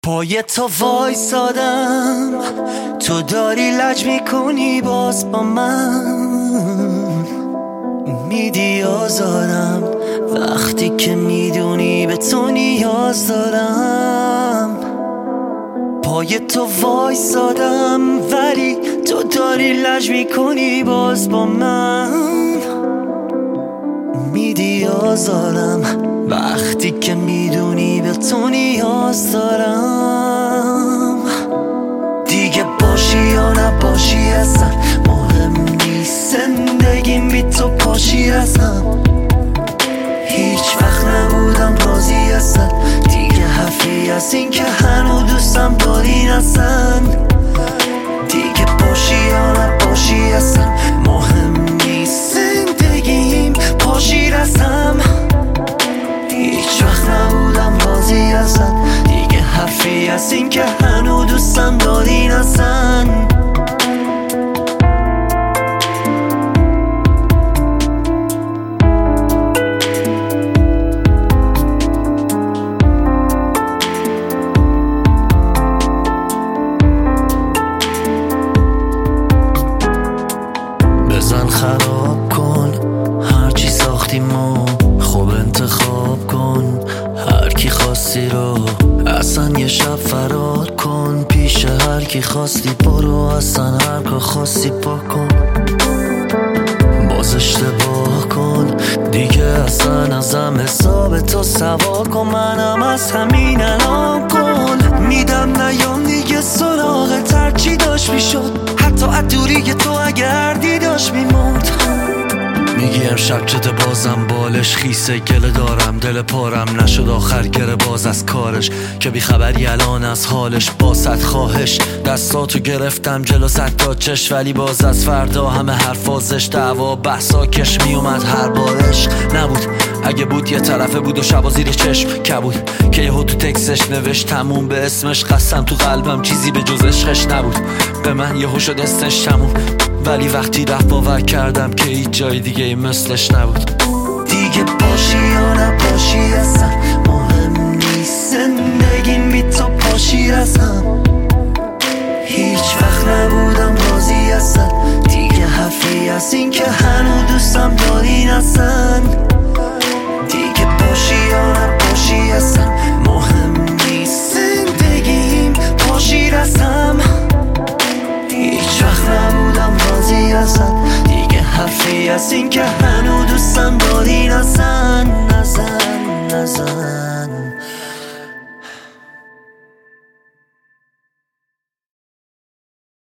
پای تو وایسادم، تو داری لج میکنی باز با من، میدی آزارم وقتی که میدونی به تو نیاز دارم. پای تو وایسادم ولی تو داری لج میکنی باز با من، میدی آزارم وقتی که میدونی به تو نیاز دارم. دیگه باشی یا نباشی اصلا مهم نیست، زندگیم بی تو پاشی اصلا. هیچ وقت نبودم راضی اصلا، دیگه حرفی از این که هنو دوستم داری اصلا. دیگه باشی یا نباشی اصلا مهم نیست، زندگیم پاشی رسم. هیچ وقت نبودم راضی اصلا، دیگه حرفی از این که هنو دوستم داری اصلا. بزن خراب کن هرچی ساختیم و خوب انتخاب کن هر کی خواستی رو، اصلا یه شب فرار کن پیش هر کی خواستی برو، اصلا هر کار خواستی بکن. باز اشتباه کن دیگه اصلا ازم حساب تو سوا کن، منم از همین الان کن میدم نیام دیگه سراغ ترچی داشت میشد، حتی ادوری که تو اگر دیداش میموند. میگی امشب چته بازم بالش خیسه، گله دارم دل پارم نشد آخر گره باز از کارش، که بیخبری الان از حالش. با صد خواهش دستاتو گرفتم جلو صد تا چش، ولی باز از فردا همه حرفازش دعوا بحثا کش میومد هر بارش. نبود اگه بود یه طرفه بود و شبا زیر چشم کبود، که یهو تو تکسش نوشت تموم به اسمش، قسم تو قلبم چیزی به جز عشقش نبود. به من یهو شد استش تموم، ولی وقتی رفت باور کردم که هیچ جای دیگه مثلش نبود. دیگه باشی یا نباشی اصلا مهم نیست، زندگیم بی تو پاشی اصلا. هیچ وقت نبودم راضی اصلا، دیگه حرفی از این که هنو دوستم داری اصلا.